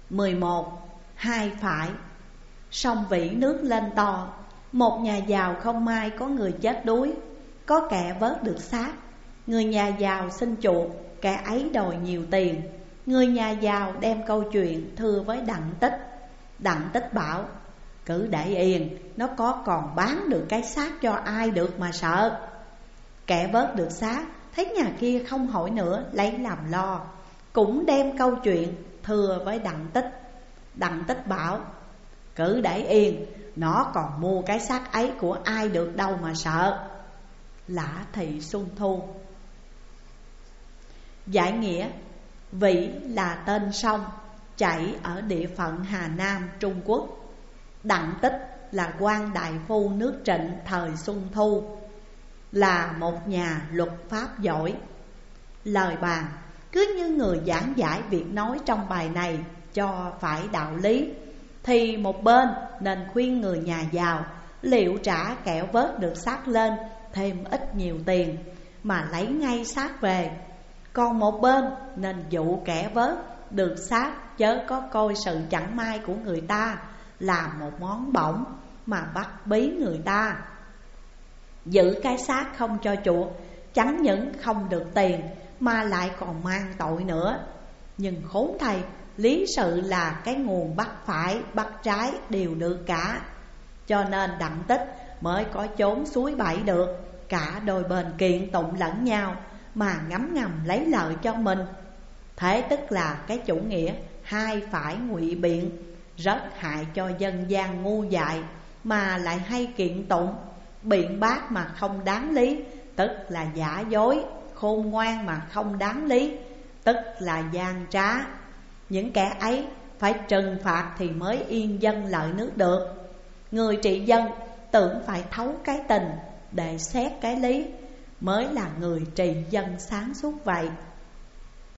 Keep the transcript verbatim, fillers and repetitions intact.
mười một. Hai phải. Sông Vĩ nước lên to. Một nhà giàu không may có người chết đuối, có kẻ vớt được xác. Người nhà giàu xin chuộc, kẻ ấy đòi nhiều tiền. Người nhà giàu đem câu chuyện thưa với Đặng Tích. Đặng Tích bảo: cứ để yên, nó có còn bán được cái xác cho ai được mà sợ. Kẻ vớt được xác thấy nhà kia không hỏi nữa, lấy làm lo, cũng đem câu chuyện thưa với Đặng Tích. Đặng Tích bảo: cứ để yên, nó còn mua cái xác ấy của ai được đâu mà sợ. Lã Thị Xuân Thu. Giải nghĩa: Vĩ là tên sông chảy ở địa phận Hà Nam, Trung Quốc. Đặng Tích là quan đại phu nước Trịnh thời Xuân Thu, là một nhà luật pháp giỏi. Lời bàn cứ như người giảng giải việc nói trong bài này cho phải đạo lý, thì một bên nên khuyên người nhà giàu liệu trả kẻo vớt được xác lên thêm ít nhiều tiền mà lấy ngay xác về. Còn một bên nên dụ kẻ vớt được xác chớ có coi sự chẳng may của người ta làm một món bổng mà bắt bí người ta. Giữ cái xác không cho chuộc, chẳng những không được tiền mà lại còn mang tội nữa. Nhưng khốn thay, lý sự là cái nguồn bắt phải bắt trái đều được cả. Cho nên Đặng Tích mới có chốn suối bẫy được, cả đôi bên kiện tụng lẫn nhau mà ngấm ngầm lấy lợi cho mình. Thế tức là cái chủ nghĩa hai phải ngụy biện, rất hại cho dân gian ngu dại mà lại hay kiện tụng. Biện bác mà không đáng lý, tức là giả dối. Khôn ngoan mà không đáng lý, tức là gian trá. Những kẻ ấy phải trừng phạt thì mới yên dân lợi nước được. Người trị dân tưởng phải thấu cái tình để xét cái lý, mới là người trị dân sáng suốt vậy.